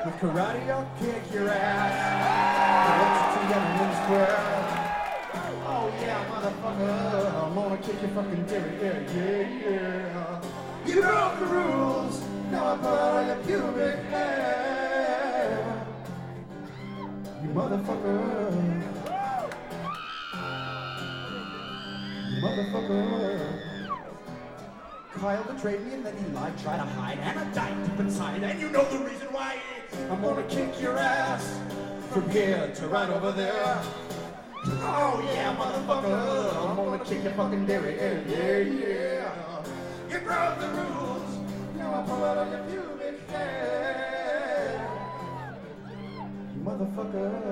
With karate, I'll kick your ass. To Tiananmen Square. Oh yeah, motherfucker, I'm gonna kick your fucking dairy, yeah. You broke the rules, now I pull out your pubic hair. You motherfucker. You motherfucker. Kyle betrayed me and then he lied, tried to hide, and I died deep inside. And you know the reason why. I'm gonna kick your ass from here to right over there. Oh yeah, motherfucker, I'm gonna kick your fucking dairy, yeah. You broke the rules, now I pull out of your pubic hair. You motherfucker.